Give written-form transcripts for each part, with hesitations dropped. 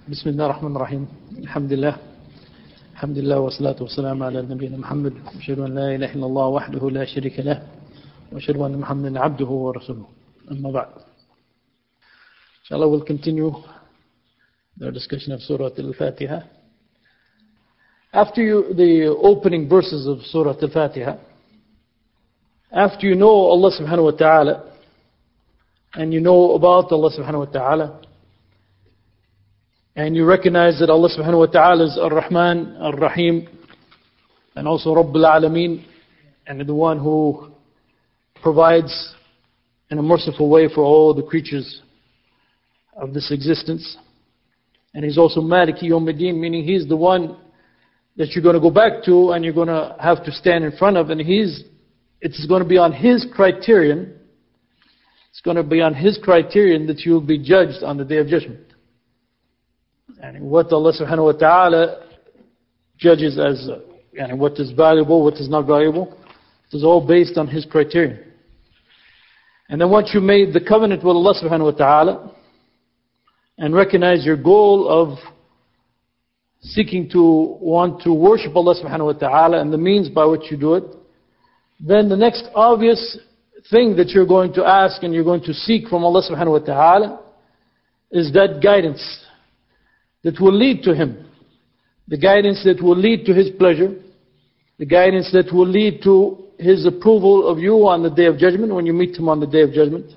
بسم الله الرحمن الرحيم الحمد لله والصلاة والسلام على نبينا محمد أشهد أن لا إله إلا الله وحده لا شريك له وأشهد أن محمدا عبده ورسوله أما بعد. Inshallah, we'll continue the discussion of Surah Al-Fatiha. After the opening verses of Surah Al-Fatiha, after you know Allah subhanahu wa ta'ala and you know about Allah subhanahu wa ta'ala, and you recognize that Allah subhanahu wa ta'ala is Ar-Rahman, Ar-Rahim, and also Rabbul Alameen, and the one who provides in a merciful way for all the creatures of this existence. And He's also Maliki Yawmiddin, meaning He's the one that you're going to go back to and you're going to have to stand in front of, and it's going to be on His criterion. It's going to be on His criterion that you will be judged on the Day of Judgment. And what Allah subhanahu wa ta'ala judges as what is valuable, what is not valuable, it is all based on His criterion. And then once you made the covenant with Allah subhanahu wa ta'ala and recognize your goal of seeking to want to worship Allah subhanahu wa ta'ala and the means by which you do it, then the next obvious thing that you're going to ask and you're going to seek from Allah subhanahu wa ta'ala is that guidance that will lead to Him, the guidance that will lead to His pleasure, the guidance that will lead to His approval of you on the Day of Judgment, when you meet Him on the Day of Judgment.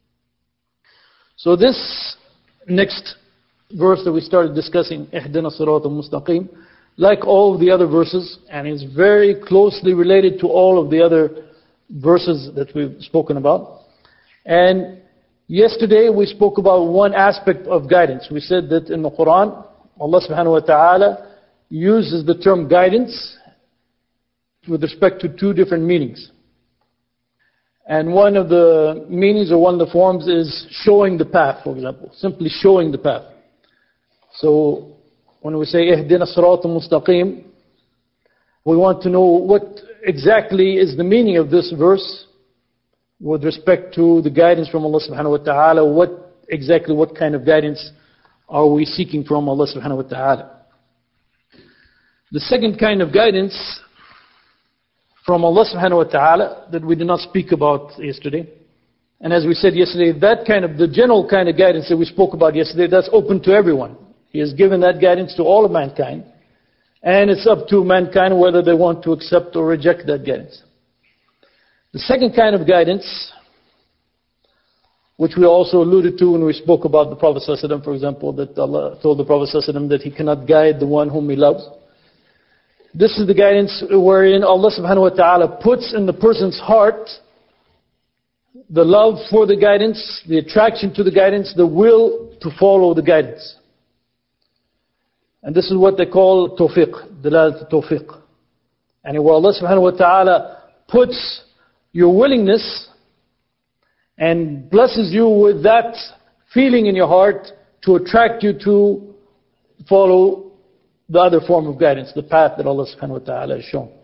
So this next verse that we started discussing, Ihdina Sirata Mustaqim, like all of the other verses, and is very closely related to all of the other verses that we've spoken about. And yesterday we spoke about one aspect of guidance. We said that in the Quran, Allah subhanahu wa ta'ala uses the term guidance with respect to two different meanings. And one of the meanings or one of the forms is showing the path, for example. Simply showing the path. So when we say Ihdina Sirata Mustaqim, we want to know what exactly is the meaning of this verse with respect to the guidance from Allah subhanahu wa ta'ala. What kind of guidance are we seeking from Allah subhanahu wa ta'ala? The second kind of guidance from Allah subhanahu wa ta'ala that we did not speak about yesterday, and as we said yesterday, the general kind of guidance that we spoke about yesterday, that's open to everyone. He has given that guidance to all of mankind, and it's up to mankind whether they want to accept or reject that guidance. The second kind of guidance, which we also alluded to when we spoke about the Prophet ﷺ, for example, that Allah told the Prophet ﷺ that he cannot guide the one whom he loves. This is the guidance wherein Allah subhanahu wa ta'ala puts in the person's heart the love for the guidance, the attraction to the guidance, the will to follow the guidance. And this is what they call tawfiq, dalalat tawfiq. And where Allah subhanahu wa ta'ala puts your willingness and blesses you with that feeling in your heart to attract you to follow the other form of guidance, the path that Allah subhanahu wa ta'ala has shown.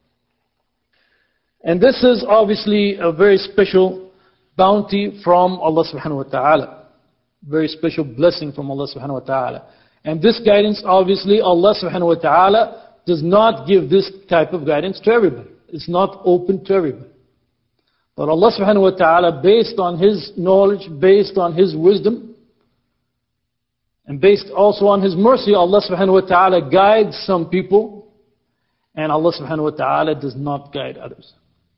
And this is obviously a very special bounty from Allah subhanahu wa ta'ala. Very special blessing from Allah subhanahu wa ta'ala. And this guidance, obviously, Allah subhanahu wa ta'ala does not give this type of guidance to everybody. It's not open to everybody. But Allah subhanahu wa ta'ala, based on His knowledge, based on His wisdom, and based also on His mercy, Allah subhanahu wa ta'ala guides some people, and Allah subhanahu wa ta'ala does not guide others.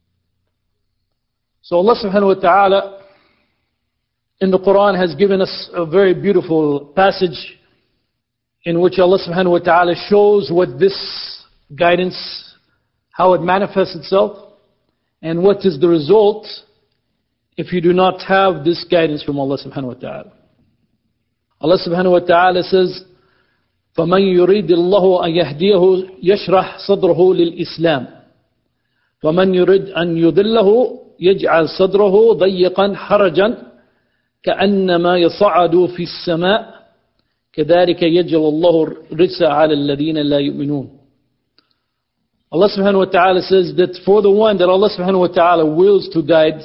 So Allah subhanahu wa ta'ala in the Quran has given us a very beautiful passage in which Allah subhanahu wa ta'ala shows what this guidance, how it manifests itself, and what is the result if you do not have this guidance from Allah subhanahu wa ta'ala. Allah subhanahu wa ta'ala says, فَمَنْ يُرِيدِ اللَّهُ أَنْ يَهْدِيَهُ يَشْرَحْ صَدْرَهُ لِلْإِسْلَامِ وَمَنْ يُرِيدْ أَنْ يُضِلَّهُ يَجْعَلْ صَدْرَهُ ضَيِّقًا حَرَجًا كَأَنَّمَا يَصَعَّدُ فِي السَّمَاءِ كَذَلِكَ يَجْعَلُ اللَّهُ الرِّجْسَ عَلَى الَّذِينَ لَا يُؤْمِنُونَ. Allah subhanahu wa ta'ala says that for the one that Allah subhanahu wa ta'ala wills to guide,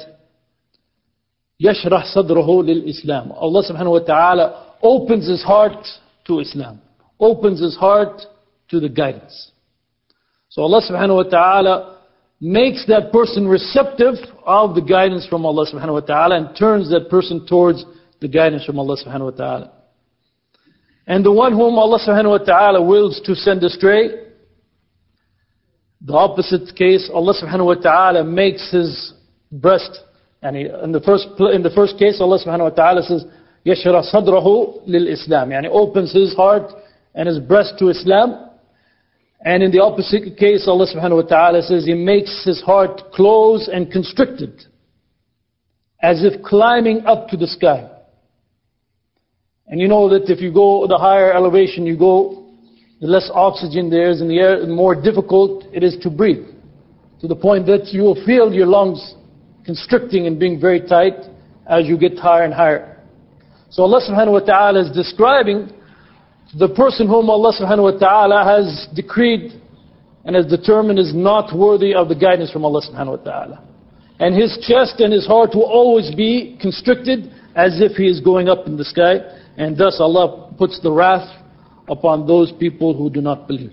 يَشْرَحْ صَدْرَهُ لِلْإِسْلَامِ. Allah subhanahu wa ta'ala opens his heart to Islam, opens his heart to the guidance. So Allah subhanahu wa ta'ala makes that person receptive of the guidance from Allah subhanahu wa ta'ala and turns that person towards the guidance from Allah subhanahu wa ta'ala. And the one whom Allah subhanahu wa ta'ala wills to send astray, the opposite case, Allah subhanahu wa ta'ala makes his breast, and in the first case, Allah subhanahu wa ta'ala says, يَشْرَ صَدْرَهُ لِلْإِسْلَامِ, يعني opens his heart and his breast to Islam. And in the opposite case, Allah subhanahu wa ta'ala says, He makes his heart close and constricted, as if climbing up to the sky. And you know that if you go the higher elevation you go, the less oxygen there is in the air, the more difficult it is to breathe. To the point that you will feel your lungs constricting and being very tight as you get higher and higher. So Allah subhanahu wa ta'ala is describing the person whom Allah subhanahu wa ta'ala has decreed and has determined is not worthy of the guidance from Allah subhanahu wa ta'ala. And his chest and his heart will always be constricted as if he is going up in the sky. And thus Allah puts the wrath upon those people who do not believe.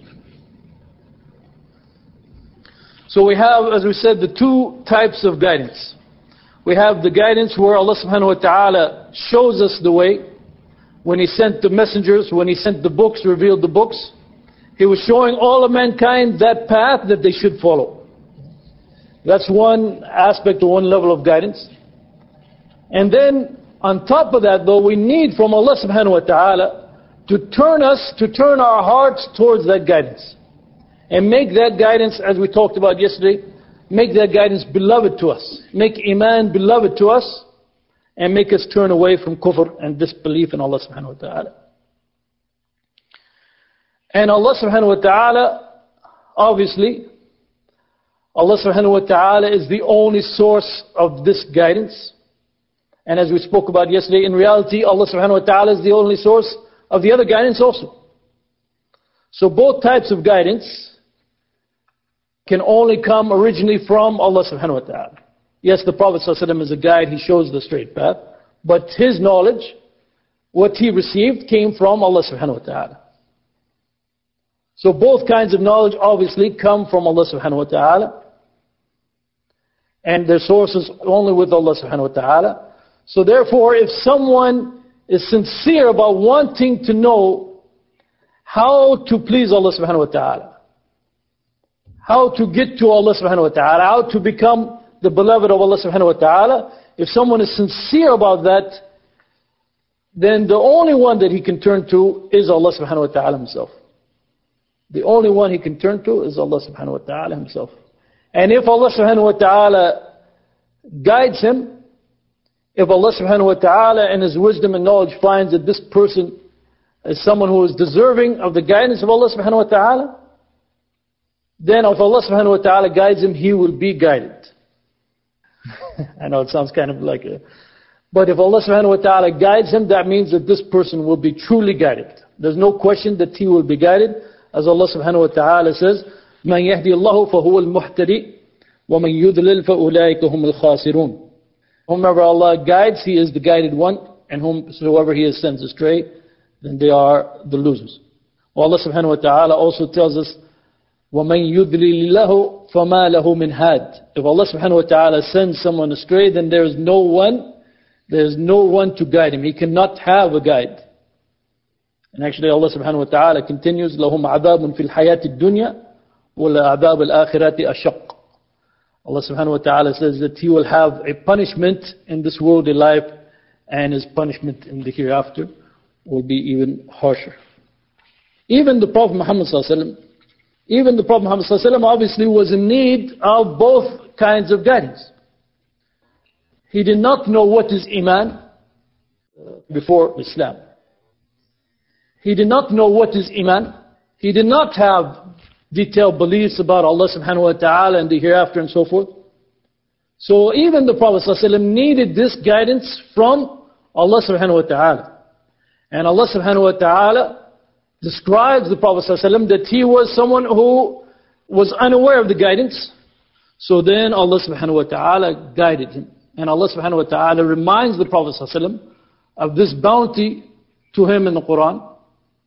So we have, as we said, the two types of guidance. We have the guidance where Allah subhanahu wa ta'ala shows us the way. When He sent the messengers, when He sent the books, revealed the books, He was showing all of mankind that path that they should follow. That's one aspect or one level of guidance. And then on top of that, though, we need from Allah subhanahu wa ta'ala to turn our hearts towards that guidance. And make that guidance, as we talked about yesterday, make that guidance beloved to us. Make Iman beloved to us. And make us turn away from kufr and disbelief in Allah subhanahu wa ta'ala. And Allah subhanahu wa ta'ala, obviously, Allah subhanahu wa ta'ala is the only source of this guidance. And as we spoke about yesterday, in reality, Allah subhanahu wa ta'ala is the only source of the other guidance also. So both types of guidance can only come originally from Allah subhanahu wa ta'ala. Yes, the Prophet ﷺ is a guide, he shows the straight path. But his knowledge, what he received, came from Allah subhanahu wa ta'ala. So both kinds of knowledge obviously come from Allah subhanahu wa ta'ala. And their sources only with Allah subhanahu wa ta'ala. So therefore, if someone is sincere about wanting to know how to please Allah subhanahu wa ta'ala, how to get to Allah subhanahu wa ta'ala, how to become the beloved of Allah subhanahu wa ta'ala, if someone is sincere about that, then the only one that he can turn to is Allah subhanahu wa ta'ala himself. The only one he can turn to is Allah subhanahu wa ta'ala himself. And if Allah subhanahu wa ta'ala guides him, if Allah subhanahu wa ta'ala in His wisdom and knowledge finds that this person is someone who is deserving of the guidance of Allah subhanahu wa ta'ala, then if Allah subhanahu wa ta'ala guides him, he will be guided. I know it sounds kind of like but if Allah subhanahu wa ta'ala guides him, that means that this person will be truly guided. There's no question that he will be guided. As Allah subhanahu wa ta'ala says, مَنْ يَهْدِي اللَّهُ فَهُوَ الْمُحْتَدِي وَمَنْ يُضْلِلْ فَأُولَٰئِكَ هُمُ الْخَاسِرُونَ. Whomever Allah guides, He is the guided one, and whomsoever He sends astray, then they are the losers. Allah subhanahu wa ta'ala also tells us, وَمَنْ يُضْلِلِ اللَّهُ فَمَا لَهُ مِنْ هَادٍ. If Allah subhanahu wa ta'ala sends someone astray, then there is no one to guide him. He cannot have a guide. And actually Allah subhanahu wa ta'ala continues, لَهُمْ عَذَابٌ فِي الْحَيَاةِ الدُّنْيَا وَلَعَذَابُ الْآخِرَةِ أَشَقٌّ. Allah subhanahu wa ta'ala says that He will have a punishment in this worldly life, and His punishment in the hereafter will be even harsher. Even the Prophet Muhammad sallallahu alaihi wasallam obviously was in need of both kinds of guidance. He did not know what is Iman before Islam. He did not know what is Iman. He did not have detailed beliefs about Allah subhanahu wa ta'ala and the hereafter and so forth. So even the Prophet ﷺ needed this guidance from Allah subhanahu wa ta'ala. And Allah subhanahu wa ta'ala describes the Prophet ﷺ that he was someone who was unaware of the guidance. So then Allah subhanahu wa ta'ala guided him. And Allah subhanahu wa ta'ala reminds the Prophet ﷺ of this bounty to him in the Quran.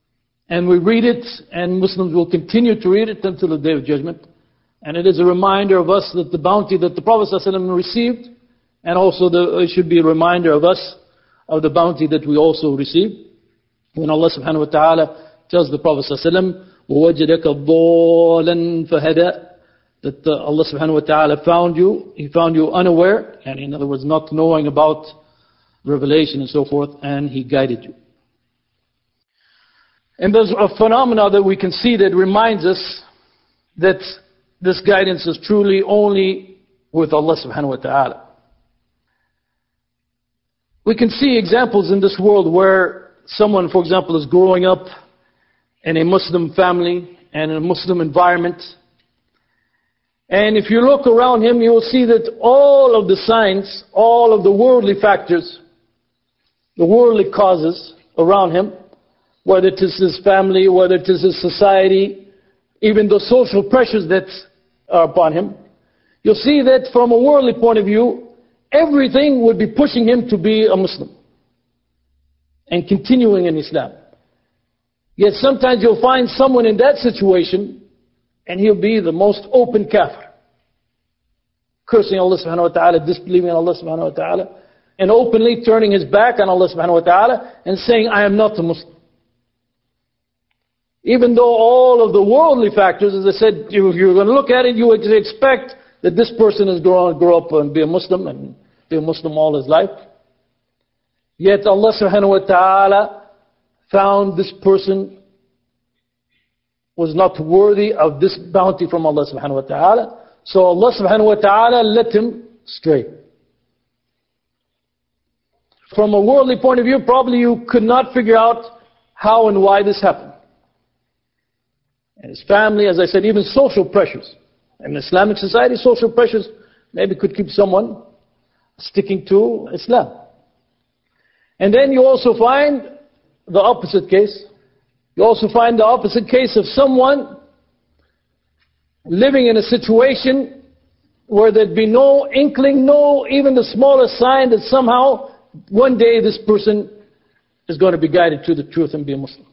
And we read it, and Muslims will continue to read it until the Day of Judgment. And it is a reminder of us that the bounty that the Prophet ﷺ received, and also it should be a reminder of us of the bounty that we also receive. When Allah subhanahu wa ta'ala tells the Prophet ﷺ, وَوَجَدَكَ ضَالًا فَهَدَى, that Allah subhanahu wa ta'ala found you, He found you unaware, and in other words not knowing about revelation and so forth, and He guided you. And there's a phenomena that we can see that reminds us that this guidance is truly only with Allah subhanahu wa ta'ala. We can see examples in this world where someone, for example, is growing up in a Muslim family and in a Muslim environment. And if you look around him, you will see that all of the signs, all of the worldly factors, the worldly causes around him, whether it is his family, whether it is his society, even the social pressures that are upon him, you'll see that from a worldly point of view, everything would be pushing him to be a Muslim and continuing in Islam. Yet sometimes you'll find someone in that situation and he'll be the most open kafir, cursing Allah subhanahu wa ta'ala, disbelieving Allah subhanahu wa ta'ala, and openly turning his back on Allah subhanahu wa ta'ala and saying, I am not a Muslim. Even though all of the worldly factors, as I said, if you're going to look at it, you would expect that this person is going to grow up and be a Muslim and be a Muslim all his life. Yet Allah subhanahu wa ta'ala found this person was not worthy of this bounty from Allah subhanahu wa ta'ala. So Allah subhanahu wa ta'ala let him stray. From a worldly point of view, probably you could not figure out how and why this happened. And his family, as I said, even social pressures. In Islamic society, social pressures maybe could keep someone sticking to Islam. And then you also find the opposite case. You also find the opposite case of someone living in a situation where there'd be no inkling, no even the smallest sign that somehow one day this person is going to be guided to the truth and be a Muslim.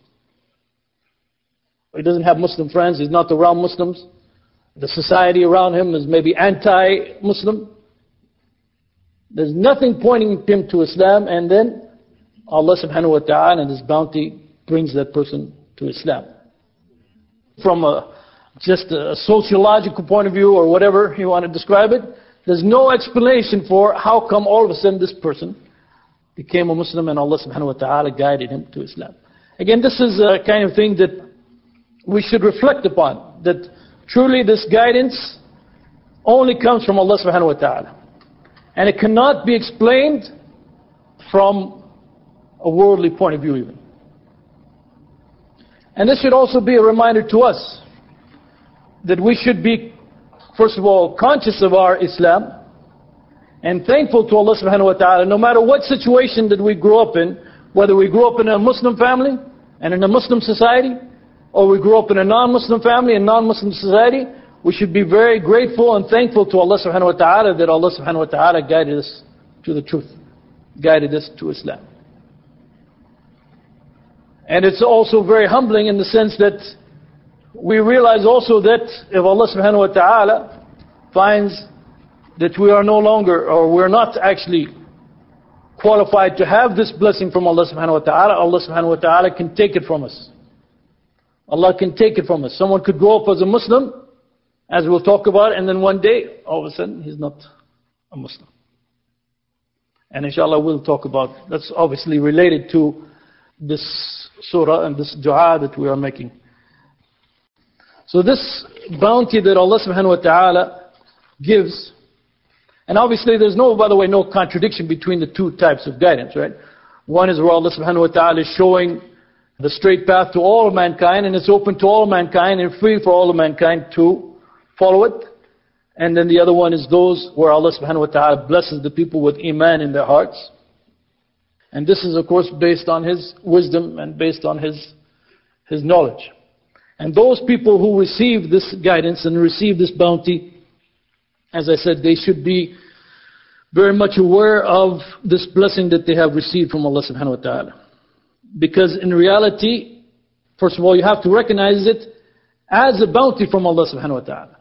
He doesn't have Muslim friends, he's not around Muslims. The society around him is maybe anti-Muslim. There's nothing pointing him to Islam, and then Allah subhanahu wa ta'ala and His bounty brings that person to Islam. From just a sociological point of view or whatever you want to describe it, there's no explanation for how come all of a sudden this person became a Muslim and Allah subhanahu wa ta'ala guided him to Islam. Again, this is a kind of thing that we should reflect upon, that truly this guidance only comes from Allah subhanahu wa ta'ala. And it cannot be explained from a worldly point of view even. And this should also be a reminder to us that we should be, first of all, conscious of our Islam and thankful to Allah subhanahu wa ta'ala, no matter what situation that we grow up in, whether we grow up in a Muslim family and in a Muslim society, or we grew up in a non-Muslim family and non-Muslim society, we should be very grateful and thankful to Allah subhanahu wa ta'ala that Allah subhanahu wa ta'ala guided us to the truth, guided us to Islam. And it's also very humbling in the sense that we realize also that if Allah subhanahu wa ta'ala finds that we are no longer, or we're not actually qualified to have this blessing from Allah subhanahu wa ta'ala, Allah subhanahu wa ta'ala can take it from us. Allah can take it from us. Someone could grow up as a Muslim, as we'll talk about, and then one day, all of a sudden, he's not a Muslim. And inshallah we'll talk about, that's obviously related to this surah and this dua that we are making. So this bounty that Allah subhanahu wa ta'ala gives, and obviously there's no, by the way, no contradiction between the two types of guidance, right? One is where Allah subhanahu wa ta'ala is showing the straight path to all of mankind, and it's open to all of mankind and free for all of mankind to follow it. And then the other one is those where Allah subhanahu wa ta'ala blesses the people with iman in their hearts. And this is of course based on His wisdom and based on His knowledge. And those people who receive this guidance and receive this bounty, as I said, they should be very much aware of this blessing that they have received from Allah subhanahu wa ta'ala. Because in reality, First of all, you have to recognize it as a bounty from Allah subhanahu wa ta'ala.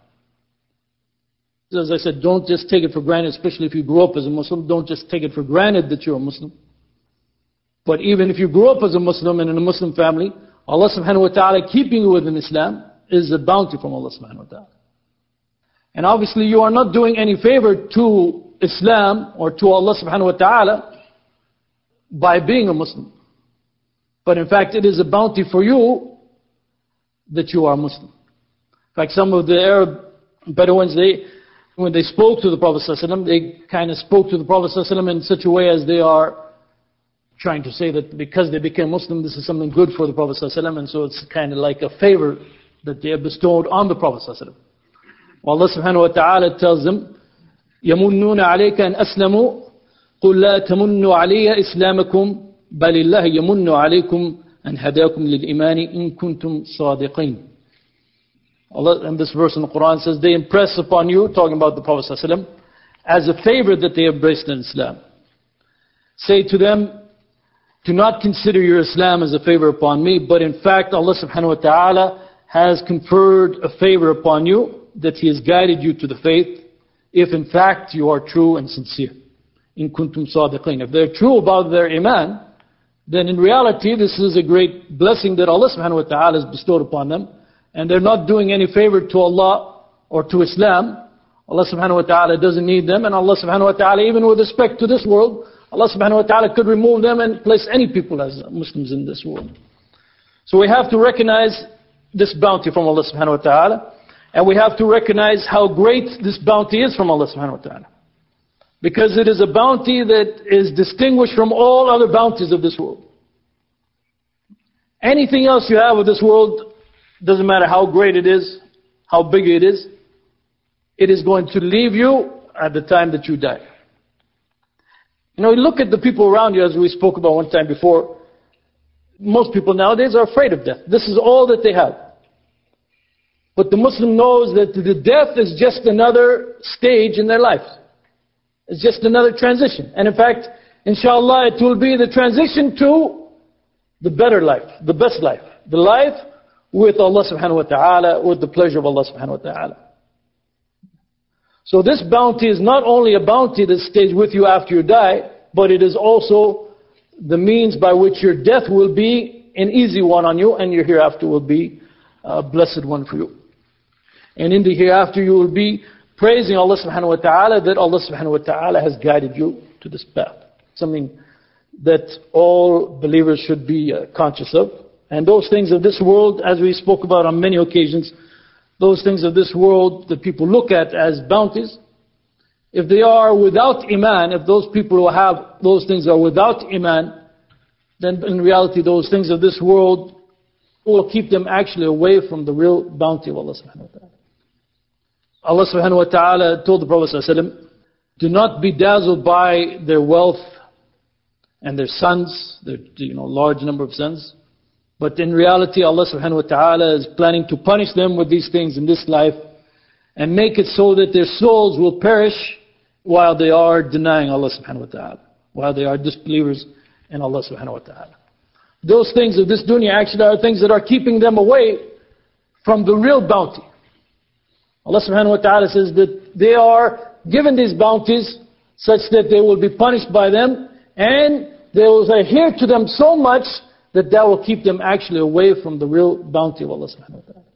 As I said, don't just take it for granted, especially if you grew up as a Muslim. Don't just take it for granted that you're a Muslim. But even if you grew up as a Muslim and in a Muslim family, Allah subhanahu wa ta'ala keeping you within Islam is a bounty from Allah subhanahu wa ta'ala. And obviously you are not doing any favor to Islam or to Allah subhanahu wa ta'ala by being a Muslim. But in fact it is a bounty for you that you are Muslim. In fact, some of the Arab Bedouins, when they spoke to the Prophet ﷺ, they kind of spoke to the Prophet ﷺ in such a way as they are trying to say that because they became Muslim, this is something good for the Prophet ﷺ, and so it's kind of like a favor that they have bestowed on the Prophet ﷺ. Allah subhanahu wa ta'ala tells them, يَمُنُّونَ عَلَيْكَ أَنْ أَسْلَمُوا قُلْ لَا تَمُنُّوا عَلَيَّ إِسْلَامَكُمْ بَلِ اللَّهِ يَمُنُّ عَلَيْكُمْ أَنْ هَدَاكُمْ لِلْإِيمَانِ إِن كُنْتُمْ صَادِقِينَ. Allah, in this verse in the Quran says, they impress upon you, talking about the Prophet ﷺ, as a favor that they embraced in Islam. Say to them, do not consider your Islam as a favor upon me, but in fact Allah subhanahu wa ta'ala has conferred a favor upon you, that He has guided you to the faith, if in fact you are true and sincere. In kuntum sadiqeen. If they're true about their iman, then in reality this is a great blessing that Allah subhanahu wa ta'ala has bestowed upon them, and they're not doing any favor to Allah or to Islam. Allah subhanahu wa ta'ala doesn't need them, and Allah subhanahu wa ta'ala, even with respect to this world, Allah subhanahu wa ta'ala could remove them and place any people as Muslims in this world. So we have to recognize this bounty from Allah subhanahu wa ta'ala, and we have to recognize how great this bounty is from Allah subhanahu wa ta'ala. Because it is a bounty that is distinguished from all other bounties of this world. Anything else you have of this world, doesn't matter how great it is, how big it is going to leave you at the time that you die. You know, look at the people around you, as we spoke about one time before. Most people nowadays are afraid of death. This is all that they have. But the Muslim knows that the death is just another stage in their life. It's just another transition. And in fact, inshallah, it will be the transition to the better life, the best life. The life with Allah subhanahu wa ta'ala, with the pleasure of Allah subhanahu wa ta'ala. So this bounty is not only a bounty that stays with you after you die, but it is also the means by which your death will be an easy one on you, and your hereafter will be a blessed one for you. And in the hereafter you will be praising Allah subhanahu wa ta'ala that Allah subhanahu wa ta'ala has guided you to this path. Something that all believers should be conscious of. And those things of this world, as we spoke about on many occasions, those things of this world that people look at as bounties, if they are without iman, if those people who have those things are without iman, then in reality those things of this world will keep them actually away from the real bounty of Allah subhanahu wa ta'ala. Allah subhanahu wa ta'ala told the Prophet ﷺ, do not be dazzled by their wealth and their sons, their large number of sons. But in reality, Allah subhanahu wa ta'ala is planning to punish them with these things in this life and make it so that their souls will perish while they are denying Allah subhanahu wa ta'ala, while they are disbelievers in Allah subhanahu wa ta'ala. Those things of this dunya actually are things that are keeping them away from the real bounty. Allah subhanahu wa ta'ala says that they are given these bounties such that they will be punished by them, and they will adhere to them so much that will keep them actually away from the real bounty of Allah subhanahu wa ta'ala.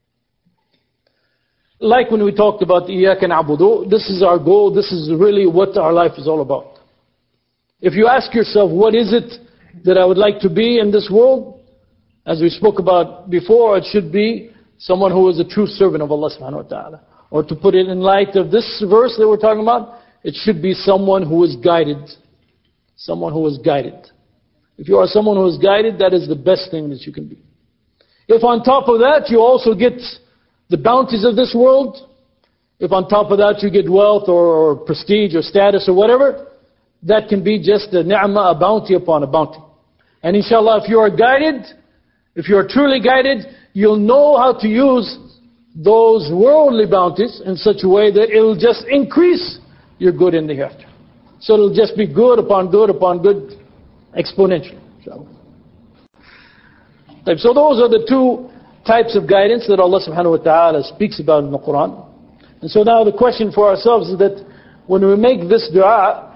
Like when we talked about إِيَّاكَ نَعْبُدُ, this is our goal, this is really what our life is all about. If you ask yourself, what is it that I would like to be in this world? As we spoke about before, it should be someone who is a true servant of Allah subhanahu wa ta'ala. Or to put it in light of this verse that we're talking about, it should be someone who is guided. Someone who is guided. If you are someone who is guided, that is the best thing that you can be. If on top of that you also get the bounties of this world, if on top of that you get wealth or prestige or status or whatever, that can be just a ni'mah, a bounty upon a bounty. And inshallah, if you are guided, if you are truly guided, you'll know how to use those worldly bounties in such a way that it will just increase your good in the hereafter. So it will just be good upon good upon good, exponentially. So those are the two types of guidance that Allah subhanahu wa ta'ala speaks about in the Quran. And so now the question for ourselves is that when we make this dua,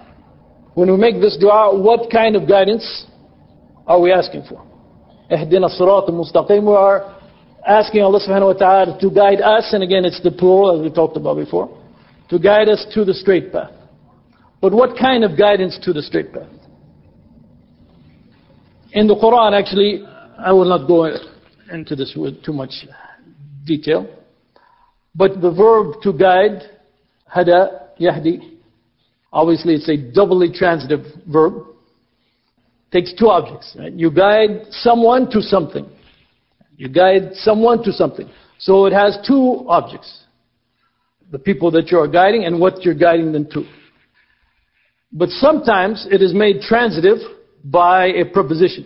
what kind of guidance are we asking for? Ihdina as-sirat al-mustaqim. We are asking Allah subhanahu wa ta'ala to guide us, and again it's the plural as we talked about before, to guide us to the straight path. But what kind of guidance to the straight path? In the Quran, actually, I will not go into this with too much detail, but the verb to guide, hada, yahdi, obviously it's a doubly transitive verb. Takes two objects. Right? You guide someone to something. You guide someone to something. So it has two objects. The people that you are guiding and what you're guiding them to. But sometimes it is made transitive by a preposition.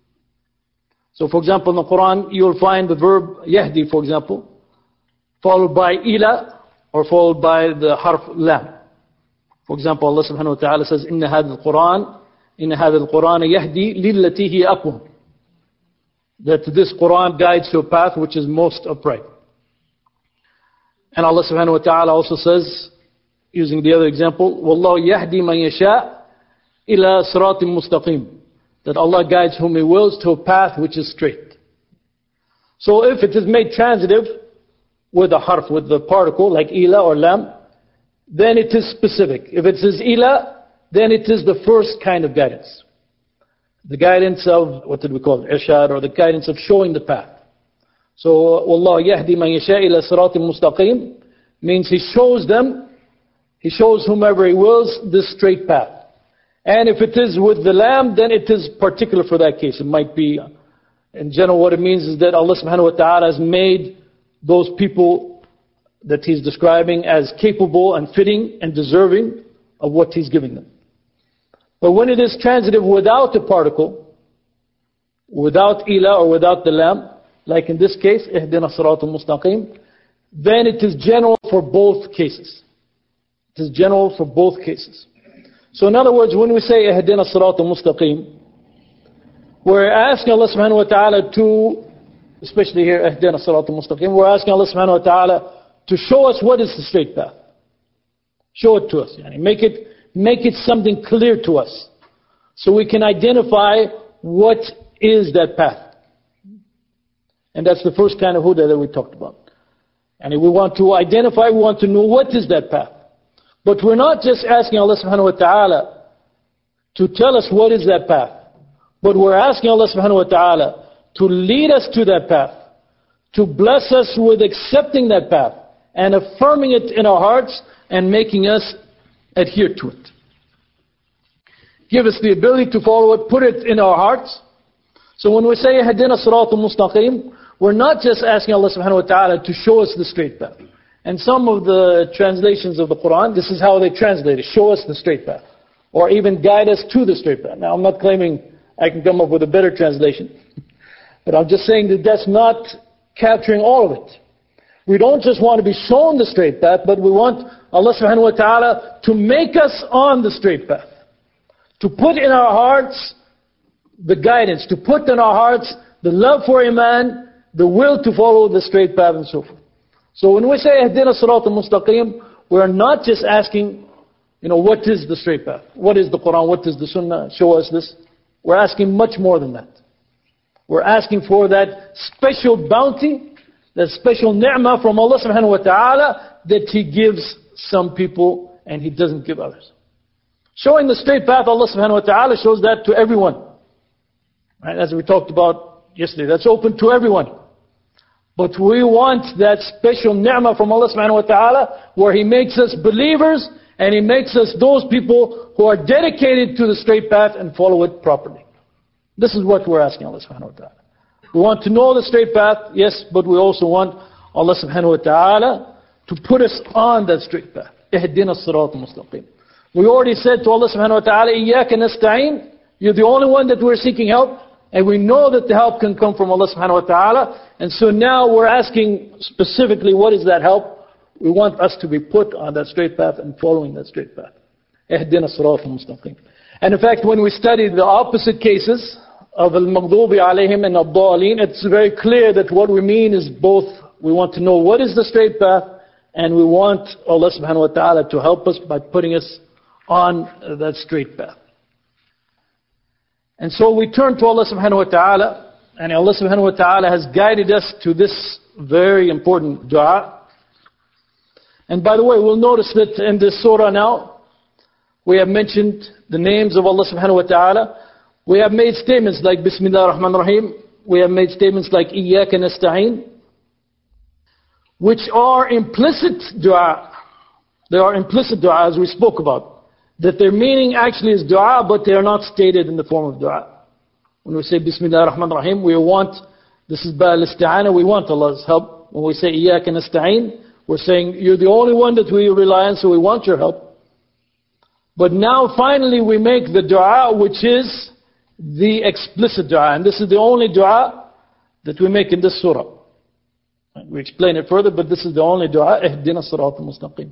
So for example in the Quran you'll find the verb yahdi, for example, followed by ila or followed by the harf lam. For example, Allah subhanahu wa ta'ala says, إِنَّ هَذَا الْقُرْآنَ يَهْدِي لِلَّتِي هِيَ أَقْوَمُ. That this Quran guides to a path which is most upright. And Allah subhanahu wa ta'ala also says, using the other example, وَاللَّهُ يَهْدِي مَنْ يَشَاءُ إِلَى صِرَاطٍ مُسْتَقِيمٍ. That Allah guides whom He wills to a path which is straight. So if it is made transitive with a harf, with the particle like ila or lam, then it is specific. If it is ila, then it is the first kind of guidance. The guidance of, what did we call it? Irshad, or the guidance of showing the path. So, وَاللَّهُ يَهْدِي مَنْ يَشَاءُ إِلَى صِرَاطٍ مُسْتَقِيمٍ means He shows them, He shows whomever He wills this straight path. And if it is with the lamb, then it is particular for that case. It might be, in general what it means is that Allah subhanahu wa ta'ala has made those people that He's describing as capable and fitting and deserving of what He's giving them. But when it is transitive without a particle, without ila or without the lam, like in this case, ihdina as-sirat al-mustaqim, then it is general for both cases. It is general for both cases. So in other words, when we say ihdina as-sirat al-mustaqim, we're asking Allah subhanahu wa ta'ala to, especially here, ihdina as-sirat al-mustaqim, we're asking Allah subhanahu wa ta'ala to show us what is the straight path. Show it to us. Make it something clear to us. So we can identify what is that path. And that's the first kind of huda that we talked about. And we want to identify, we want to know what is that path. But we're not just asking Allah subhanahu wa ta'ala to tell us what is that path. But we're asking Allah subhanahu wa ta'ala to lead us to that path. To bless us with accepting that path. And affirming it in our hearts and making us adhere to it. Give us the ability to follow it, put it in our hearts. So when we say Ihdina as-sirat al-mustaqim, we're not just asking Allah subhanahu wa ta'ala to show us the straight path. And some of the translations of the Quran, this is how they translate it, show us the straight path. Or even guide us to the straight path. Now I'm not claiming I can come up with a better translation. But I'm just saying that that's not capturing all of it. We don't just want to be shown the straight path, but we want Allah subhanahu wa ta'ala to make us on the straight path. To put in our hearts the guidance, to put in our hearts the love for Iman, the will to follow the straight path and so forth. So when we say Ihdina as-sirat al-mustaqim, we're not just asking, what is the straight path? What is the Quran? What is the Sunnah? Show us this. We're asking much more than that. We're asking for that special bounty, that special ni'mah from Allah subhanahu wa ta'ala that He gives some people and He doesn't give others. Showing the straight path, Allah subhanahu wa ta'ala shows that to everyone. Right? As we talked about yesterday, that's open to everyone. But we want that special ni'mah from Allah subhanahu wa ta'ala where He makes us believers and He makes us those people who are dedicated to the straight path and follow it properly. This is what we're asking Allah subhanahu wa ta'ala. We want to know the straight path, yes, but we also want Allah subhanahu wa ta'ala to put us on that straight path. Ihdina as-sirat al-mustaqim. We already said to Allah subhanahu wa ta'ala, Iyaka nasta'in, you're the only one that we're seeking help. And we know that the help can come from Allah subhanahu wa ta'ala. And so now we're asking specifically, what is that help? We want us to be put on that straight path and following that straight path. Ihdina as-sirat al-mustaqim. And in fact, when we study the opposite cases of al-maghdubi alayhim and ad-dallin, it's very clear that what we mean is both. We want to know what is the straight path, and we want Allah subhanahu wa ta'ala to help us by putting us on that straight path. And so we turn to Allah subhanahu wa ta'ala, and Allah subhanahu wa ta'ala has guided us to this very important dua. And by the way, we'll notice that in this surah now, we have mentioned the names of Allah subhanahu wa ta'ala. We have made statements like Bismillah ar-Rahman ar-Rahim. We have made statements like Iyaka nasta'een, which are implicit dua. They are implicit dua, as we spoke about. That their meaning actually is dua, but they are not stated in the form of dua. When we say Bismillah ar-Rahman ar-Rahim, we want, this is ba al-isti'ana, we want Allah's help. When we say Iyaka nasta'een, we're saying, you're the only one that we rely on, so we want your help. But now finally we make the dua, which is the explicit dua. And this is the only dua that we make in this surah. We explain it further, but this is the only dua, Ihdina as-sirata al-mustaqim.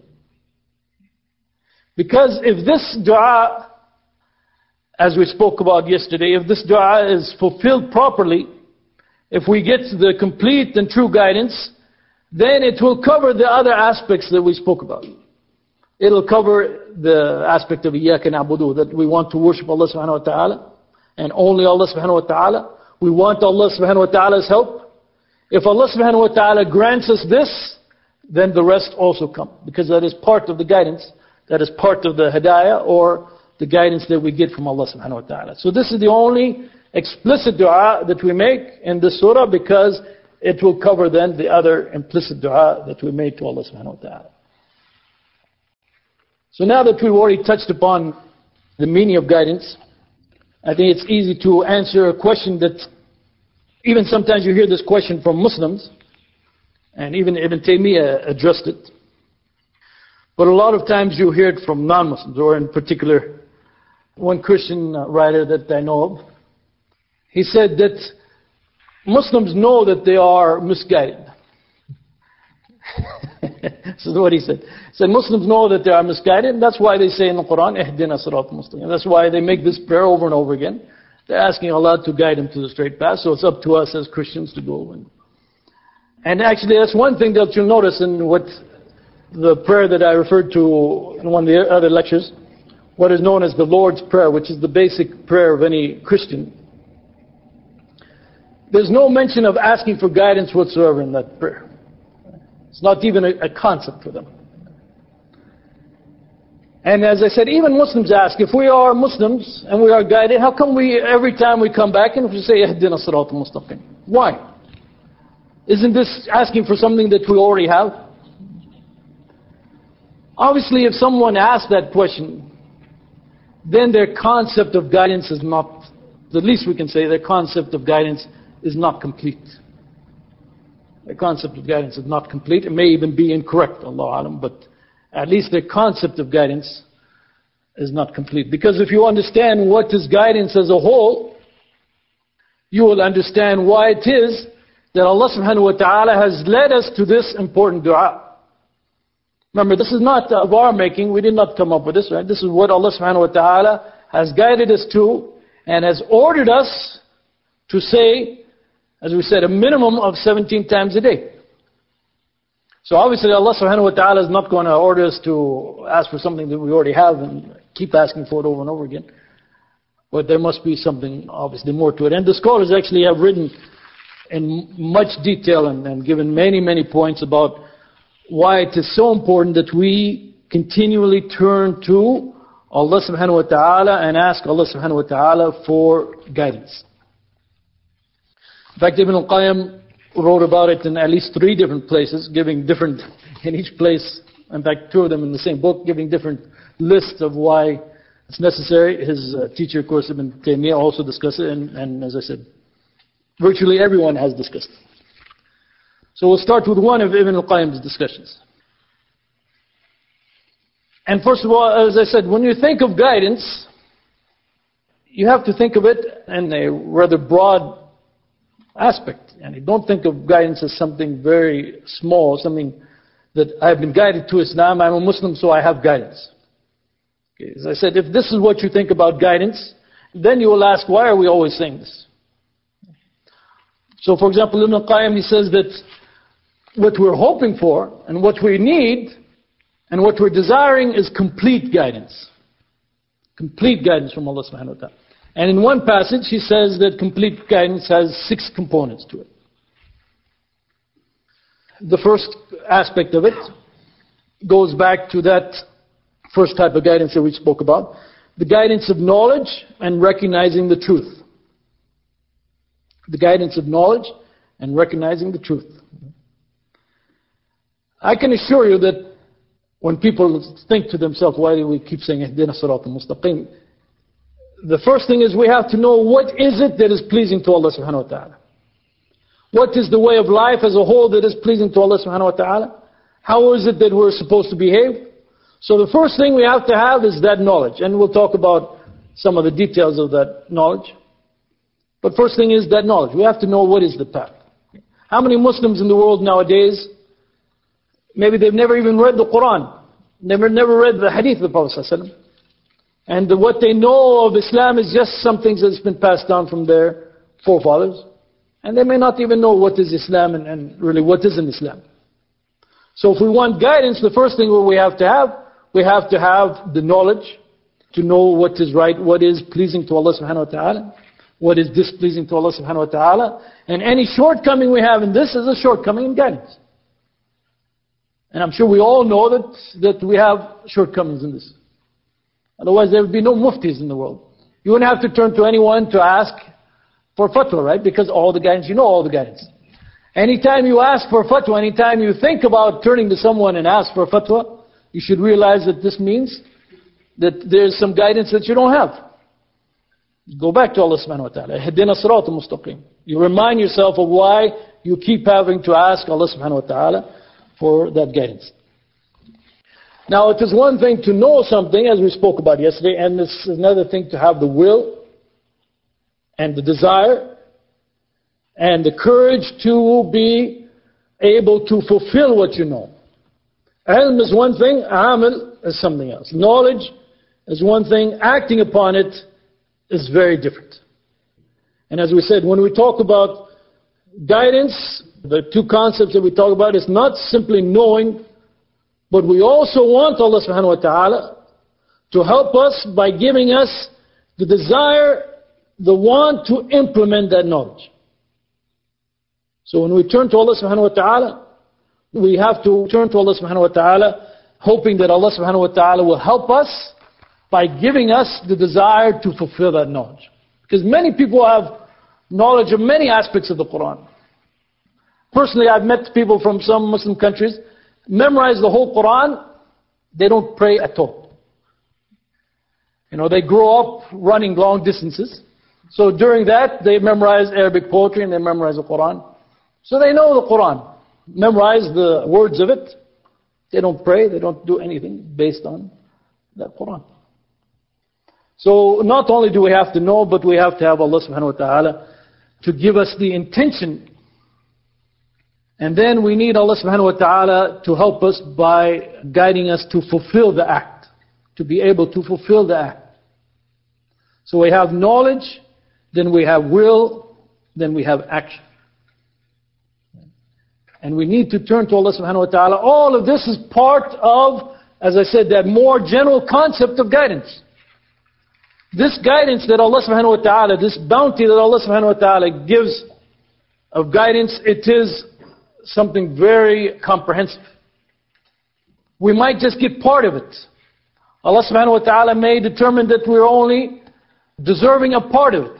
Because if this dua, as we spoke about yesterday, if this dua is fulfilled properly, if we get the complete and true guidance, then it will cover the other aspects that we spoke about. It'll cover the aspect of Iyaka na'budu, that we want to worship Allah subhanahu wa ta'ala, and only Allah subhanahu wa ta'ala. We want Allah subhanahu wa ta'ala's help. If Allah subhanahu wa ta'ala grants us this, then the rest also come. Because that is part of the guidance. That is part of the hidayah or the guidance that we get from Allah subhanahu wa ta'ala. So this is the only explicit dua that we make in this surah, because it will cover then the other implicit dua that we made to Allah subhanahu wa ta'ala. So now that we've already touched upon the meaning of guidance, I think it's easy to answer a question that even sometimes you hear this question from Muslims, and even Ibn Taymiyyah addressed it. But a lot of times you hear it from non-Muslims, or in particular, one Christian writer that I know of. He said that Muslims know that they are misguided. This is what he said. He said Muslims know that they are misguided, and that's why they say in the Quran, Ihdina as-sirata al-mustaqim. That's why they make this prayer over and over again. They're asking Allah to guide them to the straight path, so it's up to us as Christians to go. And actually, that's one thing that you'll notice in what the prayer that I referred to in one of the other lectures, what is known as the Lord's Prayer, which is the basic prayer of any Christian. There's no mention of asking for guidance whatsoever in that prayer. It's not even a concept for them. And as I said, even Muslims ask, if we are Muslims and we are guided, how come we, every time we come back and we say, Ihdina as-sirata al-mustaqim? Why? Isn't this asking for something that we already have? Obviously, if someone asks that question, then their concept of guidance is not, the least we can say, their concept of guidance is not complete. Their concept of guidance is not complete. It may even be incorrect, Allahu Alam, but at least their concept of guidance is not complete. Because if you understand what is guidance as a whole, you will understand why it is that Allah subhanahu wa ta'ala has led us to this important dua. Remember, this is not of our making. We did not come up with this, right? This is what Allah subhanahu wa ta'ala has guided us to and has ordered us to say, as we said, a minimum of 17 times a day. So obviously Allah subhanahu wa ta'ala is not going to order us to ask for something that we already have and keep asking for it over and over again. But there must be something obviously more to it. And the scholars actually have written in much detail and given many points about why it is so important that we continually turn to Allah subhanahu wa ta'ala and ask Allah subhanahu wa ta'ala for guidance. In fact, Ibn al-Qayyim wrote about it in at least 3 different places, giving different, in each place, in fact 2 of them in the same book, giving different lists of why it's necessary. His teacher, of course, Ibn Taymiyyah, also discussed it, and as I said, virtually everyone has discussed it. So we'll start with one of Ibn al-Qayyim's discussions. And first of all, as I said, when you think of guidance, you have to think of it in a rather broad aspect. And you don't think of guidance as something very small, something that I've been guided to Islam, I'm a Muslim, so I have guidance. Okay, as I said, if this is what you think about guidance, then you will ask, why are we always saying this? So for example, Ibn al-Qayyim, he says that what we're hoping for and what we need and what we're desiring is complete guidance. Complete guidance from Allah subhanahu wa ta'ala. And in one passage he says that complete guidance has 6 components to it. The first aspect of it goes back to that first type of guidance that we spoke about. The guidance of knowledge and recognizing the truth. The guidance of knowledge and recognizing the truth. I can assure you that when people think to themselves, why do we keep saying Ihdina Sirat al-Mustaqim? The first thing is we have to know what is it that is pleasing to Allah subhanahu wa ta'ala. What is the way of life as a whole that is pleasing to Allah subhanahu wa ta'ala? How is it that we're supposed to behave? So the first thing we have to have is that knowledge. And we'll talk about some of the details of that knowledge. But first thing is that knowledge. We have to know what is the path. How many Muslims in the world nowadays, maybe they've never even read the Quran. Never read the Hadith of the Prophet ﷺ. And what they know of Islam is just some things that's been passed down from their forefathers. And they may not even know what is Islam and really what isn't Islam. So if we want guidance, the first thing we have to have the knowledge to know what is right, what is pleasing to Allah subhanahu wa ta'ala, what is displeasing to Allah subhanahu wa ta'ala. And any shortcoming we have in this is a shortcoming in guidance. And I'm sure we all know that we have shortcomings in this. Otherwise there would be no muftis in the world. You wouldn't have to turn to anyone to ask for fatwa, right? Because all the guidance, you know all the guidance. Anytime you ask for fatwa, anytime you think about turning to someone and ask for fatwa, you should realize that this means that there's some guidance that you don't have. Go back to Allah subhanahu wa ta'ala. Ihdina Sirat al-Mustaqim. You remind yourself of why you keep having to ask Allah subhanahu wa ta'ala for that guidance. Now it is one thing to know something, as we spoke about yesterday, and it's another thing to have the will and the desire and the courage to be able to fulfill what you know. Ilm is one thing, amal is something else. Knowledge is one thing, acting upon it is very different. And as we said, when we talk about guidance, the 2 concepts that we talk about is not simply knowing, but we also want Allah subhanahu wa ta'ala to help us by giving us the desire, the want to implement that knowledge. So when we turn to Allah subhanahu wa ta'ala, we have to turn to Allah subhanahu wa ta'ala, hoping that Allah subhanahu wa ta'ala will help us by giving us the desire to fulfill that knowledge. Because many people have knowledge of many aspects of the Quran. Personally, I've met people from some Muslim countries, memorize the whole Quran, they don't pray at all. You know, they grow up running long distances. So during that, they memorize Arabic poetry and they memorize the Quran. So they know the Quran, memorize the words of it. They don't pray, they don't do anything based on that Quran. So not only do we have to know, but we have to have Allah subhanahu wa ta'ala to give us the intention. And then we need Allah subhanahu wa ta'ala to help us by guiding us to fulfill the act, to be able to fulfill the act. So we have knowledge, then we have will, then we have action. And we need to turn to Allah subhanahu wa ta'ala. All of this is part of, as I said, that more general concept of guidance. This guidance that Allah subhanahu wa ta'ala, this bounty that Allah subhanahu wa ta'ala gives of guidance, it is something very comprehensive. We might just get part of it. Allah subhanahu wa ta'ala may determine that we're only deserving a part of it.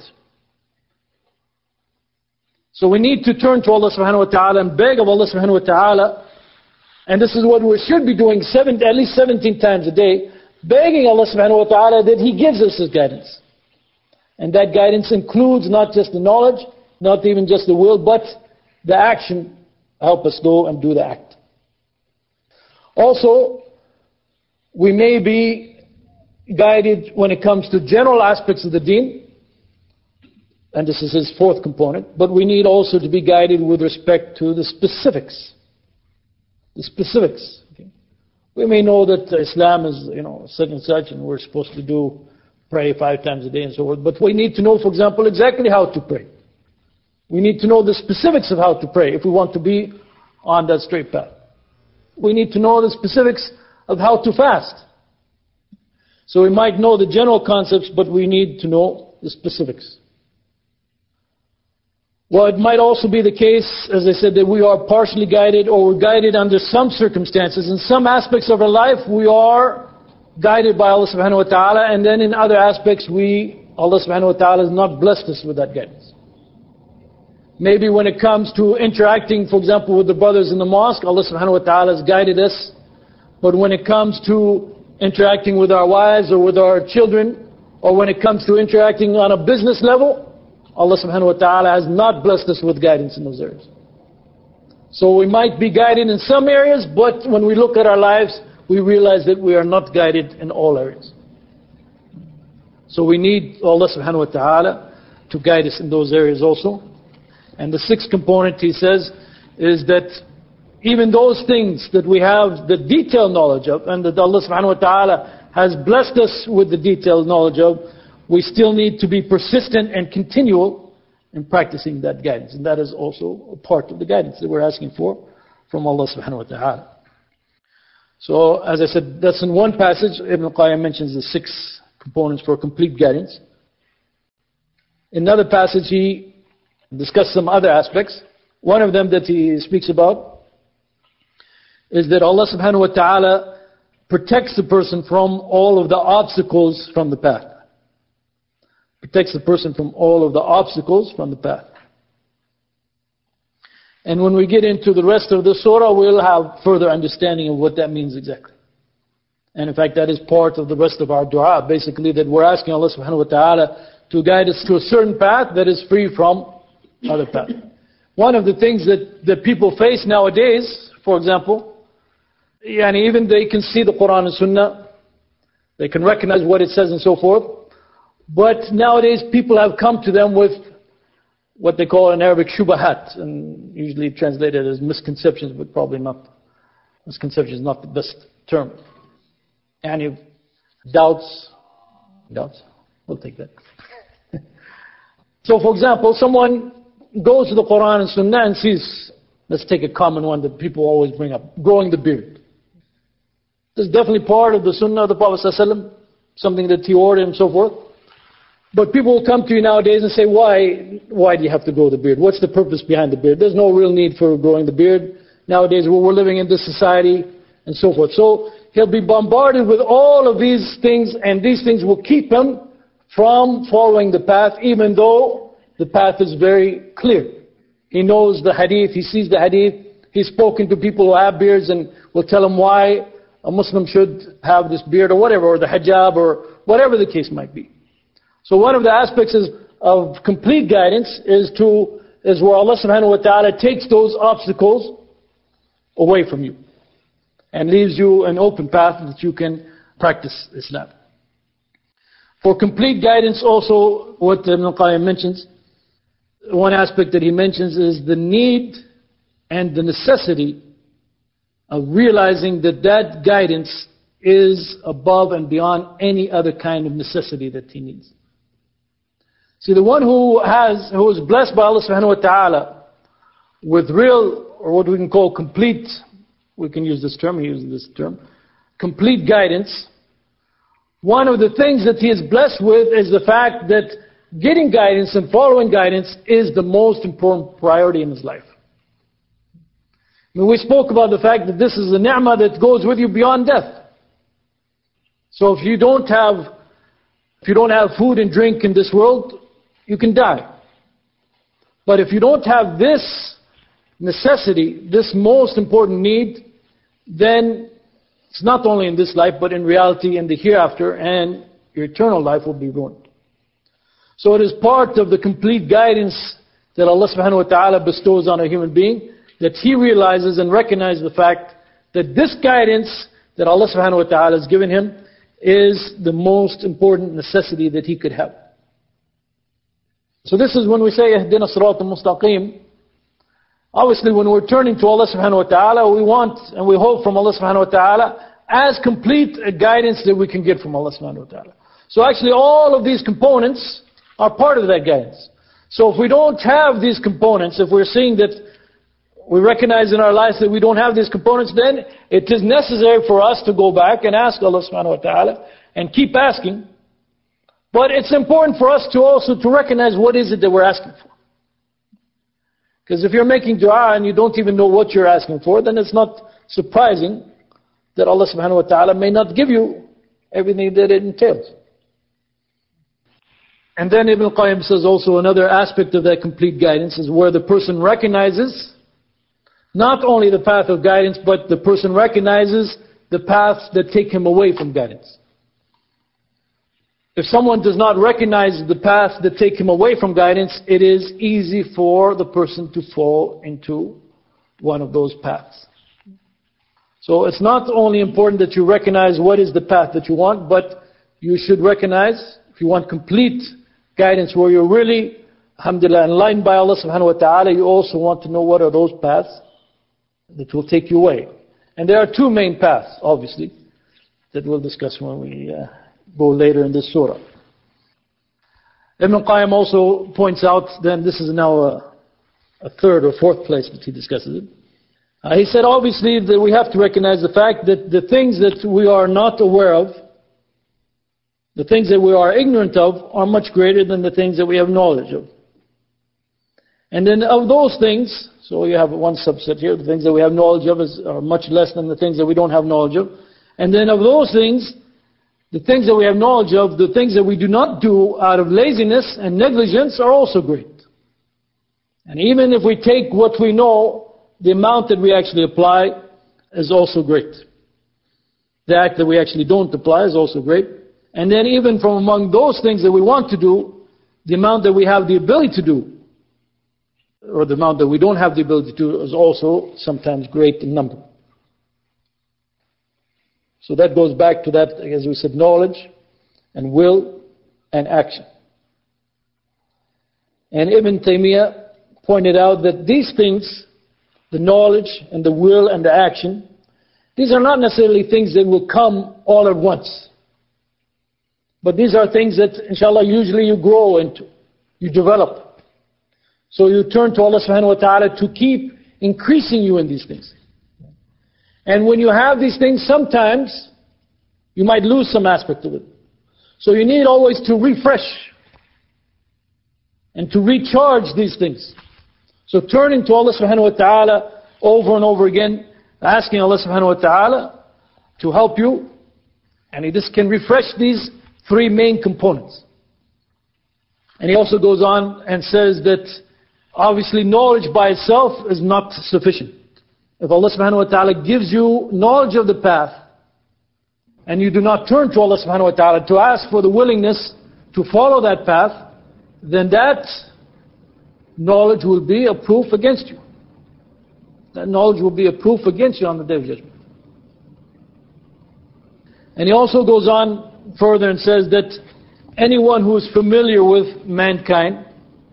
So we need to turn to Allah subhanahu wa ta'ala and beg of Allah subhanahu wa ta'ala. And this is what we should be doing at least 17 times a day, begging Allah subhanahu wa ta'ala that He gives us His guidance. And that guidance includes not just the knowledge, not even just the will, but the action. Help us go and do the act. Also, we may be guided when it comes to general aspects of the deen, and this is his 4th component, but we need also to be guided with respect to the specifics. The specifics. Okay? We may know that Islam is, such and such, and we're supposed to pray 5 times a day and so forth, but we need to know, for example, exactly how to pray. We need to know the specifics of how to pray if we want to be on that straight path. We need to know the specifics of how to fast. So we might know the general concepts, but we need to know the specifics. Well, it might also be the case, as I said, that we are partially guided, or we're guided under some circumstances. In some aspects of our life, we are guided by Allah subhanahu wa ta'ala, and then in other aspects, Allah subhanahu wa ta'ala has not blessed us with that guidance. Maybe when it comes to interacting, for example, with the brothers in the mosque, Allah subhanahu wa ta'ala has guided us. But when it comes to interacting with our wives or with our children, or when it comes to interacting on a business level, Allah subhanahu wa ta'ala has not blessed us with guidance in those areas. So we might be guided in some areas, but when we look at our lives, we realize that we are not guided in all areas. So we need Allah subhanahu wa ta'ala to guide us in those areas also. And the sixth component, he says, is that even those things that we have the detailed knowledge of, and that Allah subhanahu wa ta'ala has blessed us with the detailed knowledge of, we still need to be persistent and continual in practicing that guidance. And that is also a part of the guidance that we're asking for from Allah subhanahu wa ta'ala. So, as I said, that's in one passage. Ibn al-Qayyim mentions the 6 components for complete guidance. In another passage, he discussed some other aspects. One of them that he speaks about is that Allah subhanahu wa ta'ala protects the person from all of the obstacles from the path. Protects the person from all of the obstacles from the path. And when we get into the rest of the surah, we'll have further understanding of what that means exactly. And in fact, that is part of the rest of our dua, basically, that we're asking Allah subhanahu wa ta'ala to guide us to a certain path that is free from other paths. One of the things that people face nowadays, for example, even they can see the Quran and Sunnah, they can recognize what it says and so forth, but nowadays people have come to them with what they call in Arabic shubahat, and usually translated as misconceptions, but probably not. Misconception is not the best term. And doubts, we'll take that. So for example, someone goes to the Quran and Sunnah and sees, let's take a common one that people always bring up, growing the beard. This is definitely part of the Sunnah of the Prophet ﷺ, something that he ordered and so forth. But people will come to you nowadays and say, why do you have to grow the beard? What's the purpose behind the beard? There's no real need for growing the beard. Nowadays we're living in this society and so forth. So he'll be bombarded with all of these things, and these things will keep him from following the path, even though the path is very clear. He knows the hadith, he sees the hadith, he's spoken to people who have beards and will tell them why a Muslim should have this beard or whatever, or the hijab or whatever the case might be. So one of the aspects of complete guidance is where Allah subhanahu wa ta'ala takes those obstacles away from you and leaves you an open path that you can practice Islam. For complete guidance also, what Ibn al-Qayyim mentions, one aspect that he mentions is the need and the necessity of realizing that guidance is above and beyond any other kind of necessity that he needs. See, the one who is blessed by Allah subhanahu wa ta'ala with real, or what we can call complete, we can use this term, he uses this term, complete guidance. One of the things that he is blessed with is the fact that getting guidance and following guidance is the most important priority in his life. I mean, we spoke about the fact that this is a ni'mah that goes with you beyond death. So if you don't have food and drink in this world, you can die. But if you don't have this necessity, this most important need, then it's not only in this life, but in reality in the hereafter, and your eternal life will be ruined. So it is part of the complete guidance that Allah subhanahu wa ta'ala bestows on a human being, that he realizes and recognizes the fact that this guidance that Allah subhanahu wa ta'ala has given him is the most important necessity that he could have. So this is when we say, Ihdina Sirat al-Mustaqim. Obviously when we're turning to Allah subhanahu wa ta'ala, we want and we hope from Allah subhanahu wa ta'ala as complete a guidance that we can get from Allah subhanahu wa ta'ala. So actually all of these components are part of that guidance. So if we don't have these components, if we're seeing that we recognize in our lives that we don't have these components, then it is necessary for us to go back and ask Allah subhanahu wa ta'ala and keep asking. But it's important for us to also to recognize what is it that we're asking for. Because if you're making dua and you don't even know what you're asking for, then it's not surprising that Allah subhanahu wa ta'ala may not give you everything that it entails. And then Ibn al-Qayyim says also another aspect of that complete guidance is where the person recognizes not only the path of guidance, but the person recognizes the paths that take him away from guidance. If someone does not recognize the paths that take him away from guidance, it is easy for the person to fall into one of those paths. So it's not only important that you recognize what is the path that you want, but you should recognize, if you want complete guidance where you're really, alhamdulillah, enlightened by Allah subhanahu wa ta'ala, you also want to know what are those paths that will take you away. And there are two main paths, obviously, that we'll discuss when we go later in this surah. Ibn al-Qayyim also points out, then this is now a third or fourth place that he discusses it. He said obviously that we have to recognize the fact that the things that we are not aware of, the things that we are ignorant of, are much greater than the things that we have knowledge of. And then of those things, so you have one subset here, the things that we have knowledge of are much less than the things that we don't have knowledge of. And then of those things, the things that we have knowledge of, the things that we do not do out of laziness and negligence are also great. And even if we take what we know, the amount that we actually apply is also great. The act that we actually don't apply is also great. And then even from among those things that we want to do, the amount that we have the ability to do, or the amount that we don't have the ability to do, is also sometimes great in number. So that goes back to that, as we said, knowledge and will and action. And Ibn Taymiyyah pointed out that these things, the knowledge and the will and the action, these are not necessarily things that will come all at once. But these are things that, inshallah, usually you grow into, you develop. So you turn to Allah subhanahu wa ta'ala to keep increasing you in these things. And when you have these things, sometimes you might lose some aspect of it. So you need always to refresh and to recharge these things. So turning to Allah subhanahu wa ta'ala over and over again, asking Allah subhanahu wa ta'ala to help you, and this can refresh these three main components. And he also goes on and says that obviously knowledge by itself is not sufficient. If Allah subhanahu wa ta'ala gives you knowledge of the path, and you do not turn to Allah subhanahu wa ta'ala to ask for the willingness to follow that path, then that knowledge will be a proof against you. That knowledge will be a proof against you on the Day of Judgment. And he also goes on further and says that anyone who is familiar with mankind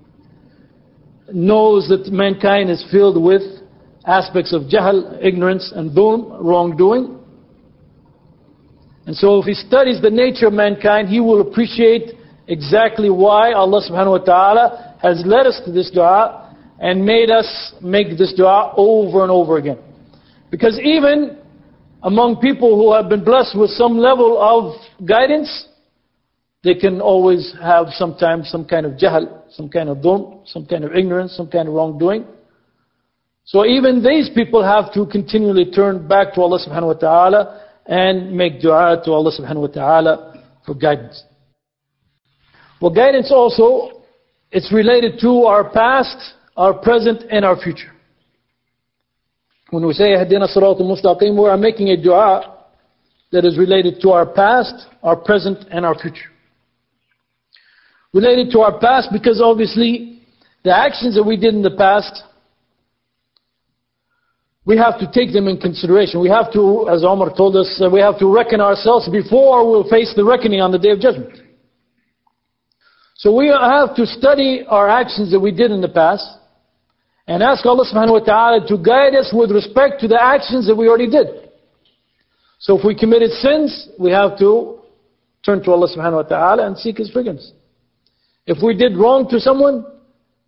knows that mankind is filled with aspects of jahl, ignorance, and dhulm, wrongdoing. And so if he studies the nature of mankind, he will appreciate exactly why Allah subhanahu wa ta'ala has led us to this dua and made us make this dua over and over again. Because even among people who have been blessed with some level of guidance, they can always have sometimes some kind of jahl, some kind of dhulm, some kind of ignorance, some kind of wrongdoing. So even these people have to continually turn back to Allah subhanahu wa ta'ala and make dua to Allah subhanahu wa ta'ala for guidance. Well, guidance also, it's related to our past, our present, and our future. When we say Ihdina Siratal Mustaqim, we are making a dua that is related to our past, our present, and our future. Related to our past because obviously the actions that we did in the past, we have to take them in consideration. We have to, as Omar told us, we have to reckon ourselves before we'll face the reckoning on the Day of Judgment. So we have to study our actions that we did in the past and ask Allah subhanahu wa ta'ala to guide us with respect to the actions that we already did. So if we committed sins, we have to turn to Allah subhanahu wa ta'ala and seek His forgiveness. If we did wrong to someone,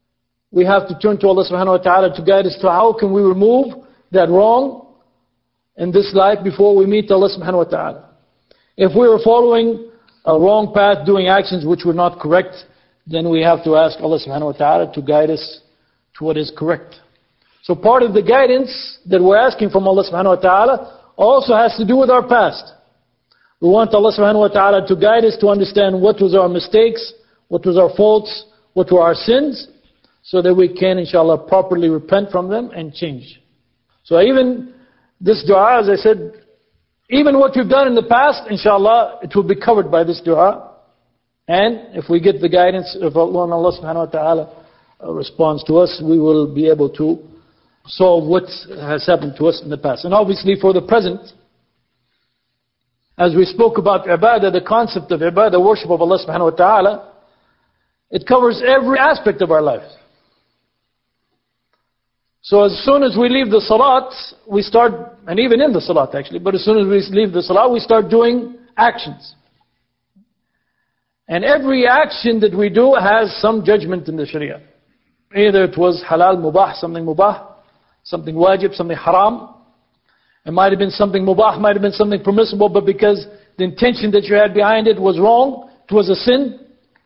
we have to turn to Allah subhanahu wa ta'ala to guide us to how can we remove that wrong in this life before we meet Allah subhanahu wa ta'ala. If we are following a wrong path, doing actions which were not correct, then we have to ask Allah subhanahu wa ta'ala to guide us to what is correct. So part of the guidance that we're asking from Allah subhanahu wa ta'ala also has to do with our past. We want Allah subhanahu wa ta'ala to guide us to understand what was our mistakes, what was our faults, what were our sins, so that we can inshallah properly repent from them and change. So even this dua, as I said, even what we've done in the past, inshallah, it will be covered by this dua. And if we get the guidance of Allah and Allah subhanahu wa ta'ala responds to us, we will be able to solve what has happened to us in the past. And obviously for the present, as we spoke about ibadah, the concept of ibadah, worship of Allah subhanahu wa ta'ala, it covers every aspect of our life. So as soon as we leave the salat, we start, and even in the salat actually, but as soon as we leave the salat, we start doing actions. And every action that we do has some judgment in the Sharia. Either it was halal, mubah, something wajib, something haram. It might have been something mubah, might have been something permissible, but because the intention that you had behind it was wrong, it was a sin.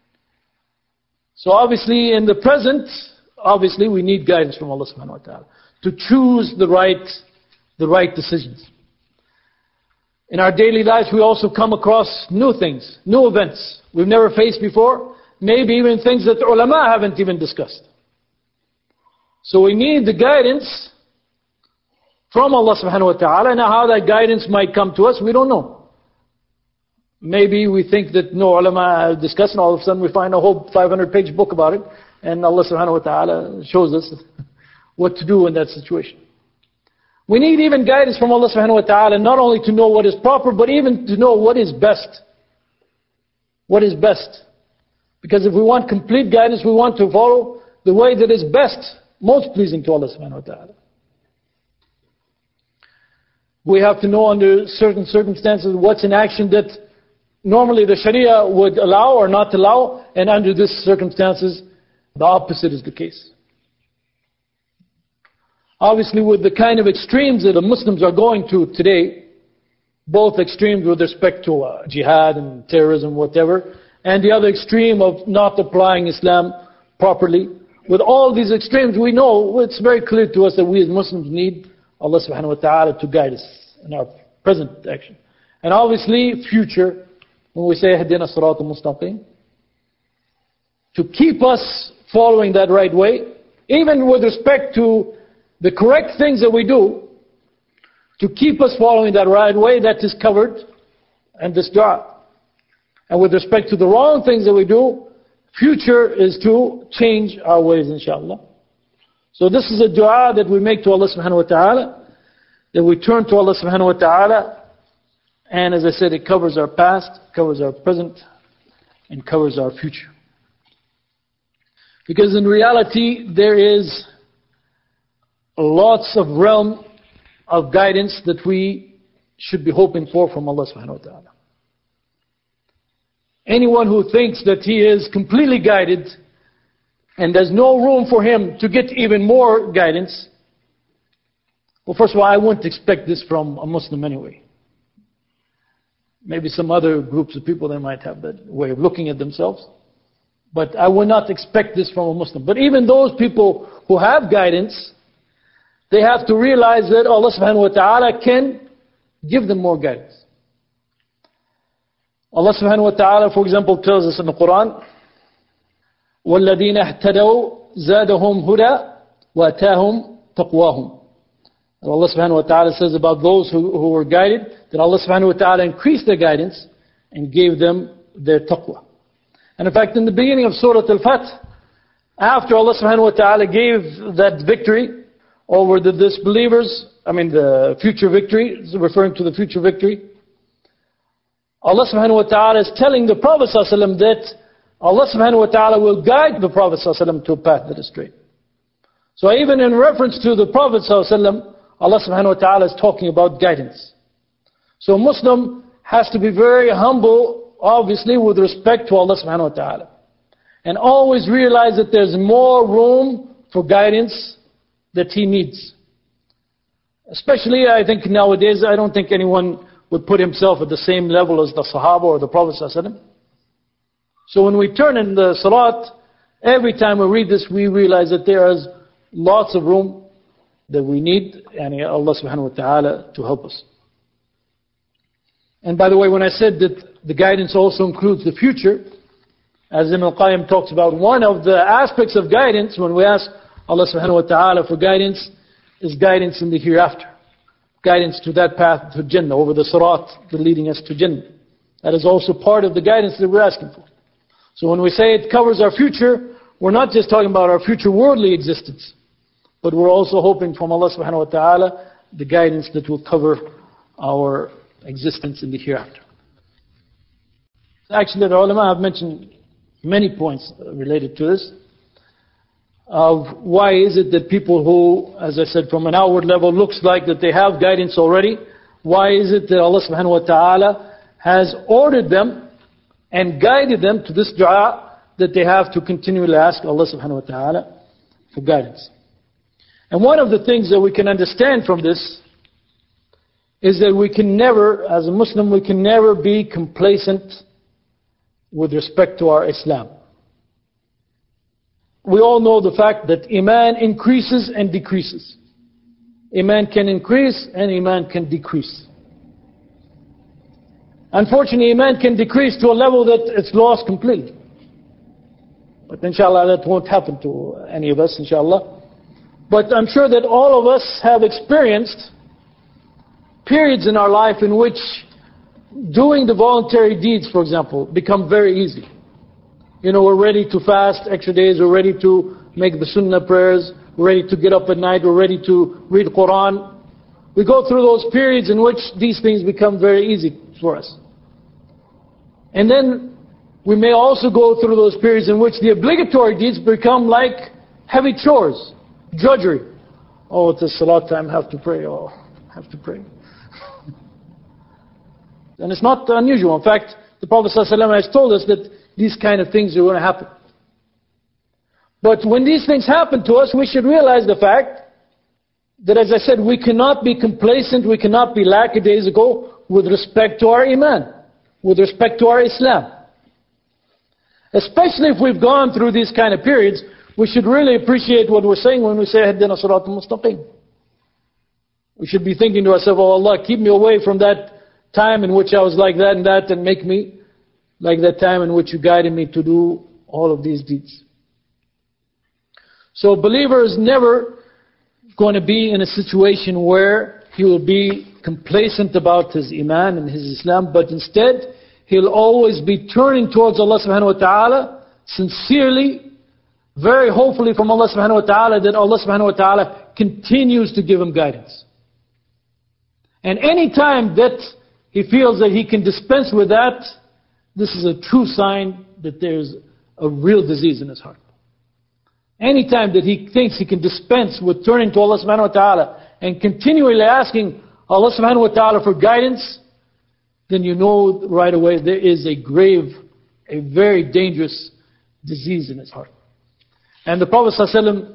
So obviously in the present, obviously we need guidance from Allah subhanahu wa ta'ala to choose the right decisions. In our daily lives we also come across new things, new events we've never faced before, maybe even things that the ulama haven't even discussed. So we need the guidance from Allah subhanahu wa ta'ala. Now how that guidance might come to us, we don't know. Maybe we think that no ulama have discussed, and all of a sudden we find a whole 500-page book about it, and Allah subhanahu wa ta'ala shows us what to do in that situation. We need even guidance from Allah subhanahu wa ta'ala, not only to know what is proper, but even to know what is best. What is best? Because if we want complete guidance, we want to follow the way that is best, most pleasing to Allah subhanahu wa ta'ala. We have to know under certain circumstances what's an action that normally the Sharia would allow or not allow, and under these circumstances, the opposite is the case. Obviously with the kind of extremes that the Muslims are going to today, both extremes with respect to jihad and terrorism, whatever, and the other extreme of not applying Islam properly. With all these extremes, we know, it's very clear to us that we as Muslims need Allah subhanahu wa ta'ala to guide us in our present action. And obviously, future, when we say, اهدنا الصراط المستقيم, to keep us following that right way, even with respect to the correct things that we do, to keep us following that right way, that is covered in this dua. And with respect to the wrong things that we do, future is to change our ways, inshallah. So this is a dua that we make to Allah subhanahu wa ta'ala, that we turn to Allah subhanahu wa ta'ala, and as I said, it covers our past, covers our present, and covers our future. Because in reality, there is lots of realm of guidance that we should be hoping for from Allah subhanahu wa ta'ala. Anyone who thinks that he is completely guided and there's no room for him to get even more guidance, well, first of all, I wouldn't expect this from a Muslim anyway. Maybe some other groups of people, they might have that way of looking at themselves. But I would not expect this from a Muslim. But even those people who have guidance, they have to realize that Allah subhanahu wa ta'ala can give them more guidance. Allah subhanahu wa ta'ala, for example, tells us in the Quran, وَالَّذِينَ اهْتَدَوْا زَادَهُمْ هُدًى وَأَتَاهُمْ تَقْوَاهُمْ. Allah subhanahu wa ta'ala says about those who were guided, that Allah subhanahu wa ta'ala increased their guidance and gave them their taqwa. And in fact, in the beginning of Surah Al-Fath, after Allah subhanahu wa ta'ala gave that victory over the disbelievers, the future victory, referring to the future victory, Allah subhanahu wa ta'ala is telling the Prophet ﷺ that Allah subhanahu wa ta'ala will guide the Prophet ﷺ to a path that is straight. So even in reference to the Prophet ﷺ, Allah subhanahu wa ta'ala is talking about guidance. So a Muslim has to be very humble, obviously, with respect to Allah subhanahu wa ta'ala. And always realize that there's more room for guidance that he needs. Especially, I think nowadays, I don't think anyone would put himself at the same level as the Sahaba or the Prophet ﷺ. So when we turn in the Salat, every time we read this, we realize that there is lots of room that we need Allah subhanahu wa ta'ala to help us. And by the way, when I said that the guidance also includes the future, as Ibn al-Qayyim talks about, one of the aspects of guidance when we ask Allah subhanahu wa ta'ala for guidance is guidance in the hereafter. Guidance to that path to Jannah, over the Sirat leading us to Jannah. That is also part of the guidance that we're asking for. So when we say it covers our future, we're not just talking about our future worldly existence, but we're also hoping from Allah subhanahu wa ta'ala the guidance that will cover our existence in the hereafter. Actually, the ulama have mentioned many points related to this, of why is it that people who, as I said, from an outward level looks like that they have guidance already, why is it that Allah subhanahu wa ta'ala has ordered them and guided them to this dua that they have to continually ask Allah subhanahu wa ta'ala for guidance. And one of the things that we can understand from this is that we can never, as a Muslim, we can never be complacent with respect to our Islam. We all know the fact that Iman increases and decreases. Iman can increase and Iman can decrease. Unfortunately, Iman can decrease to a level that it's lost completely. But inshallah, that won't happen to any of us, inshallah. But I'm sure that all of us have experienced periods in our life in which doing the voluntary deeds, for example, become very easy. You know, we're ready to fast extra days, we're ready to make the sunnah prayers, we're ready to get up at night, we're ready to read Quran. We go through those periods in which these things become very easy for us. And then we may also go through those periods in which the obligatory deeds become like heavy chores, drudgery. Oh, it's a salat time, have to pray. Oh, have to pray. And it's not unusual. In fact, the Prophet ﷺ has told us that these kind of things are going to happen. But when these things happen to us, we should realize the fact that, as I said, we cannot be complacent, we cannot be lackadaisical with respect to our Iman, with respect to our Islam. Especially if we've gone through these kind of periods, we should really appreciate what we're saying when we say, Ihdina Siratal Mustaqim. We should be thinking to ourselves, oh Allah, keep me away from that time in which I was like that and make me like that time in which you guided me to do all of these deeds. So a believer is never going to be in a situation where he will be complacent about his Iman and his Islam, but instead he'll always be turning towards Allah subhanahu wa ta'ala sincerely, very hopefully from Allah subhanahu wa ta'ala that Allah subhanahu wa ta'ala continues to give him guidance. And any time that he feels that he can dispense with that, this is a true sign that there's a real disease in his heart. Anytime that he thinks he can dispense with turning to Allah subhanahu wa ta'ala and continually asking Allah subhanahu wa ta'ala for guidance, then you know right away there is a grave, a very dangerous disease in his heart. And the Prophet ﷺ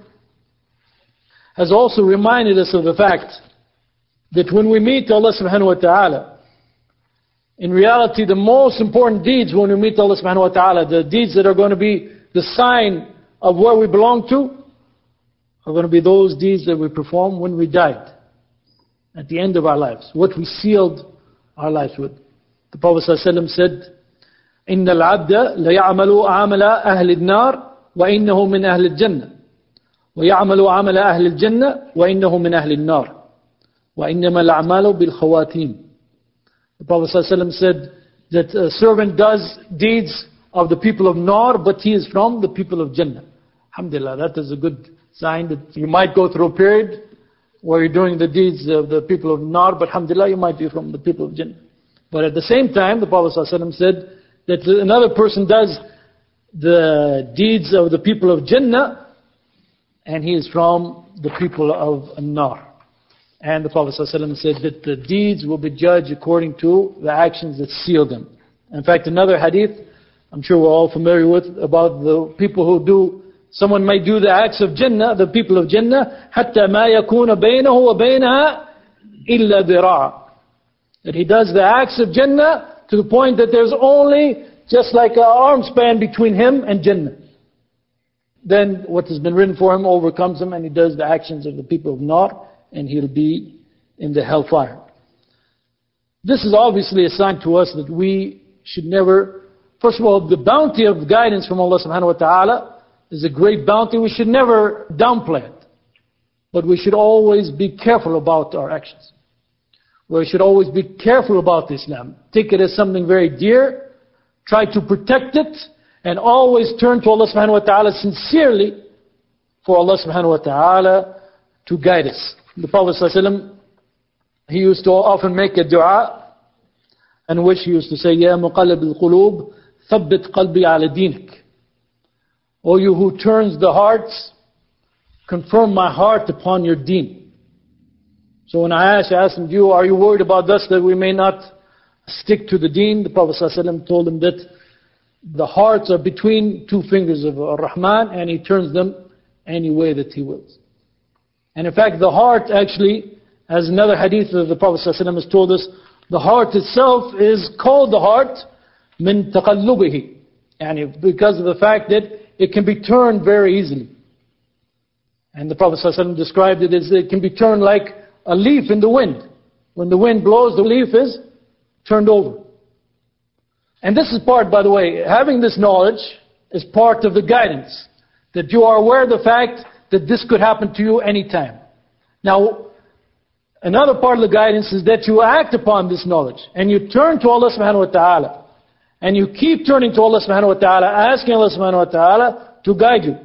has also reminded us of the fact that when we meet Allah subhanahu wa ta'ala, in reality the most important deeds when we meet Allah subhanahu wa ta'ala, the deeds that are going to be the sign of where we belong to, are going to be those deeds that we perform when we died, at the end of our lives, what we sealed our lives with. The Prophet ﷺ said, إِنَّ الْعَبْدَ لَيَعْمَلُ عَمَلَ أَهْلِ النَّارِ وَإِنَّهُ مِنْ أَهْلِ الْجَنَّةِ وَيَعْمَلُ عَمَلَ أَهْلِ الْجَنَّةِ وَإِنَّهُ مِنْ أَهْلِ النَّارِ وَإِنَّمَا الْأَعْمَالُ بِالْخَوَاتِيمِ. The Prophet ﷺ said that a servant does deeds of the people of Nar, but he is from the people of Jannah. Alhamdulillah, that is a good sign that you might go through a period where you're doing the deeds of the people of Nar, but alhamdulillah, you might be from the people of Jannah. But at the same time, the Prophet ﷺ said that another person does the deeds of the people of Jannah, and he is from the people of Nar. And the Prophet ﷺ said that the deeds will be judged according to the actions that seal them. In fact, another hadith, I'm sure we're all familiar with, about the people who do someone may do the acts of Jannah, the people of Jannah, حَتَّى مَا يَكُونَ بَيْنَهُ وَبَيْنَهَا إِلَّا ذِرَاعٌ. That he does the acts of Jannah to the point that there's only just like an arm span between him and Jannah. Then what has been written for him overcomes him, and he does the actions of the people of Nar, and he'll be in the hellfire. This is obviously a sign to us that we should never, first of all, the bounty of guidance from Allah subhanahu wa ta'ala is a great bounty. We should never downplay it. But we should always be careful about our actions. We should always be careful about Islam. Take it as something very dear. Try to protect it. And always turn to Allah subhanahu wa ta'ala sincerely for Allah subhanahu wa ta'ala to guide us. The Prophet ﷺ, he used to often make a dua in which he used to say, Ya muqallib al-qulub, thabbit qalbi ala dinik. O you who turns the hearts, confirm my heart upon your deen. So when I asked him, are you worried about us that we may not stick to the deen? The Prophet ﷺ told him that the hearts are between two fingers of Ar-Rahman, and He turns them any way that He wills. And in fact, the heart actually, as another hadith of the Prophet ﷺ has told us, the heart itself is called the heart min taqallubihi, and because of the fact that it can be turned very easily. And the Prophet ﷺ described it as it can be turned like a leaf in the wind. When the wind blows, the leaf is turned over. And this is part, by the way, having this knowledge is part of the guidance. That you are aware of the fact that this could happen to you anytime. Now, another part of the guidance is that you act upon this knowledge. And you turn to Allah subhanahu wa ta'ala. And you keep turning to Allah subhanahu wa ta'ala, asking Allah subhanahu wa ta'ala to guide you.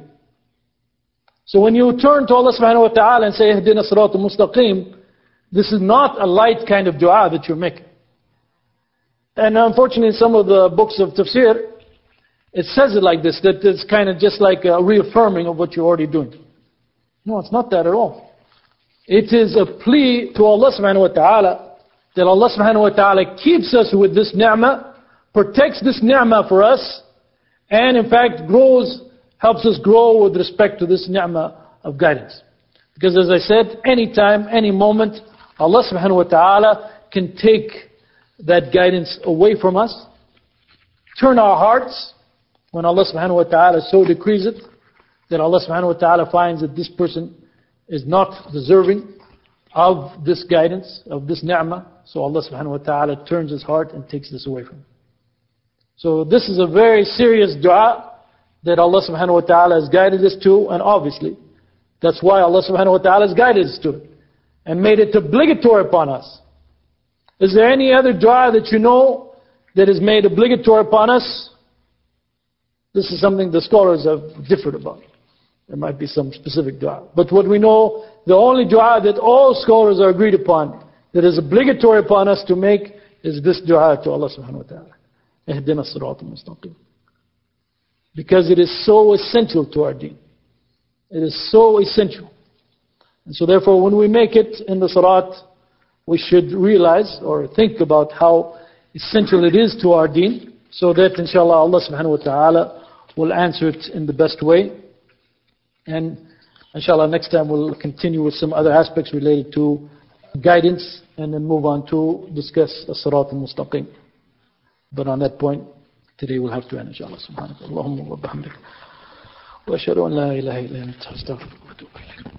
So when you turn to Allah subhanahu wa ta'ala and say, Ihdina siratal mustaqim, this is not a light kind of dua that you're making. And unfortunately, in some of the books of tafsir, it says it like this, that it's kind of just like a reaffirming of what you're already doing. No, it's not that at all. It is a plea to Allah subhanahu wa ta'ala, that Allah subhanahu wa ta'ala keeps us with this ni'mah, protects this ni'mah for us, and in fact helps us grow with respect to this ni'mah of guidance. Because as I said, anytime, any moment, Allah subhanahu wa ta'ala can take that guidance away from us, turn our hearts, when Allah subhanahu wa ta'ala so decrees it, that Allah subhanahu wa ta'ala finds that this person is not deserving of this guidance, of this ni'mah, so Allah subhanahu wa ta'ala turns his heart and takes this away from him. So this is a very serious dua that Allah subhanahu wa ta'ala has guided us to, and obviously, that's why Allah subhanahu wa ta'ala has guided us to it, and made it obligatory upon us. Is there any other dua that you know that is made obligatory upon us? This is something the scholars have differed about. There might be some specific dua. But what we know, the only dua that all scholars are agreed upon, that is obligatory upon us to make, is this dua to Allah subhanahu wa ta'ala. Ihdina siratal mustaqim. Because it is so essential to our deen. It is so essential. And so therefore, when we make it in the salat, we should realize or think about how essential it is to our deen, so that inshallah Allah subhanahu wa ta'ala will answer it in the best way. And inshallah next time we'll continue with some other aspects related to guidance, and then move on to discuss as-sirat al-mustaqim. But on that point, today we'll have to end inshallah. Subhanallah. Allahumma wa bihamdik. Wa ashhadu an la ilaha illa anta astaghfiruka wa atubu ilayk.